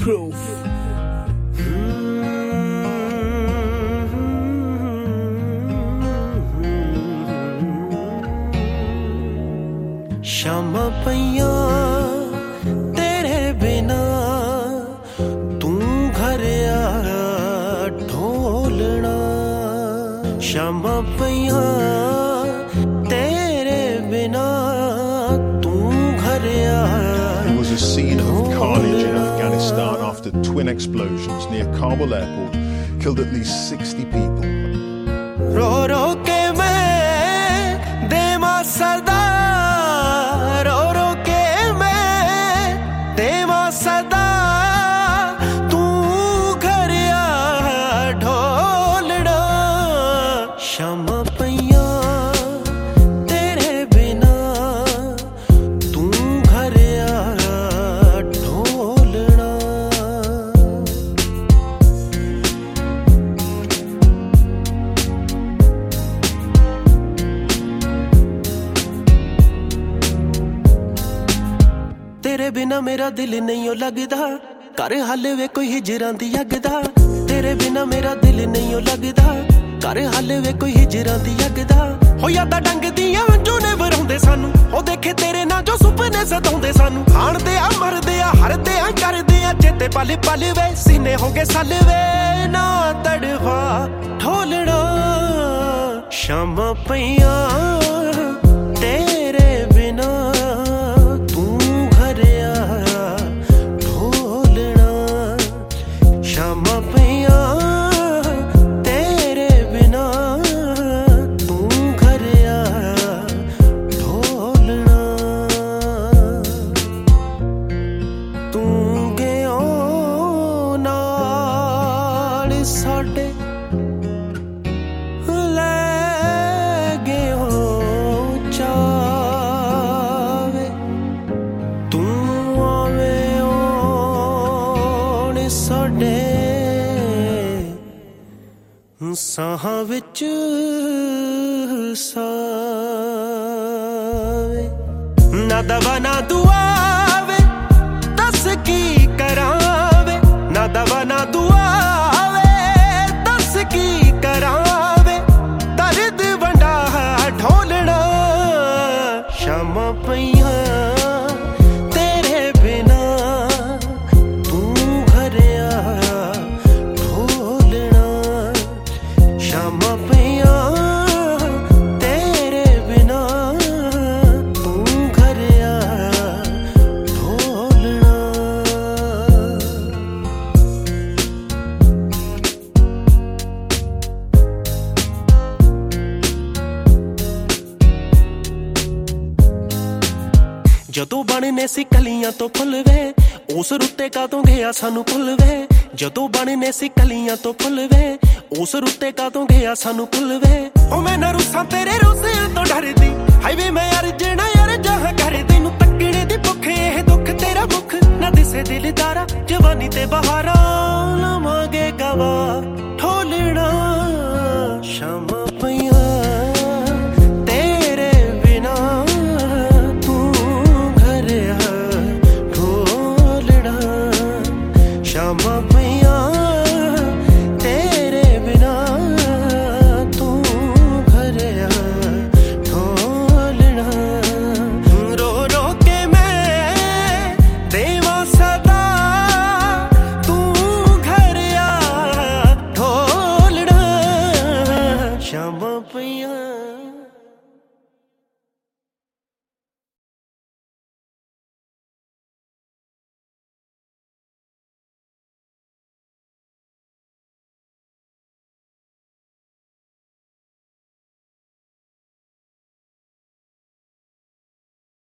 proof. शामां पईयां तेरे बिना तू घर आया ढोलना शामां पईयां तेरे बिना तू घर आया. It was a scene of carnage in Afghanistan after twin explosions near Kabul airport killed at least 60 people. रो रो के मैं देवा सदा रो रो के मैं देवा सदा तू घर आ ढोलना शामां पईयां तेरे बिना तू घर आ ढोलना. तेरे बिना मेरा दिल नहीं लगदा कर हाले वे कोई हिजरां दी अगदा. तेरे बिना मेरा दिल नहीं लगदा कर हाले वे कोई हिजरां दी अगदा. हो यादां डंगदियां जो ने वराउंदे सानू हो देखे तेरे नाल जो सुपने सताउंदे सानू. खाणदे आ मरदे आ हरदे आ करदे आ चेते पल पल वे सीने होगे सल वे ना तड़वा ढोलना शामां पईयां तेरे बिना तू घर आया ढोलना शामां पईयां तेरे बिना तू घर आया ढोलना. तू गया नाल साडे ले गयो चावे तू आवे ओण साडे साहां विच सावे. ना दवा ना दुआ वे दस की करावे ना दवा ना दुआ वे दस की करावे. दर्द वंडा ढोलना शामां पईयां तेरे बिना तू घर आया ढोलना शामां पईयां तेरे बिना तू घर आया ढोलना. ਜਦੋਂ ਬਣਨੇ ਸੀ ਕਲੀਆਂ ਤੋਂ ਫੁੱਲ ਵੇ ਉਸ ਰੁੱਤੇ ਕਾਤੋਂ ਗਿਆ ਸਾਨੂੰ ਭੁੱਲ ਵੇ. ਜਦੋਂ ਬਣਨੇ ਸੀ ਕਲੀਆਂ ਤੋਂ ਫੁੱਲ ਵੇ ਉਸ ਰੁੱਤੇ ਕਾਤੋਂ ਗਿਆ ਸਾਨੂੰ ਭੁੱਲ ਵੇ. ਉਹ ਮੈਂ ਨਾ ਰੁੱਸਾਂ ਤੇਰੇ ਰੋਜ਼ਿਆਂ ਤੋਂ ਡਰਦੀ ਹਾਈਵੇ ਮੈਂ ਯਾਰ ਜਣਾ ਯਾਰ ਜਹਾਂ ਕਰ ਤੈਨੂੰ ਤੱਕਣੇ ਦੀ ਭੁੱਖ ਇਹ ਦੁੱਖ ਤੇਰਾ ਮੁੱਖ ਨਾ ਦਿਸੇ ਦਿਲਦਾਰਾ ਜਵਾਨੀ ਤੇ ਬਹਾਰਾਂ ਲਵਾਂਗੇ ਗਵਾ ਢੋਲਣਾ ਸ਼ਾਮਾਂ ਪਈਆਂ तेरे बिना तू घर आ ढोलना शामां पईयां तेरे बिना तू घर आ ढोलना. रो रो के मैं देवा सदा तू घर आ ढोलना शामां पईयां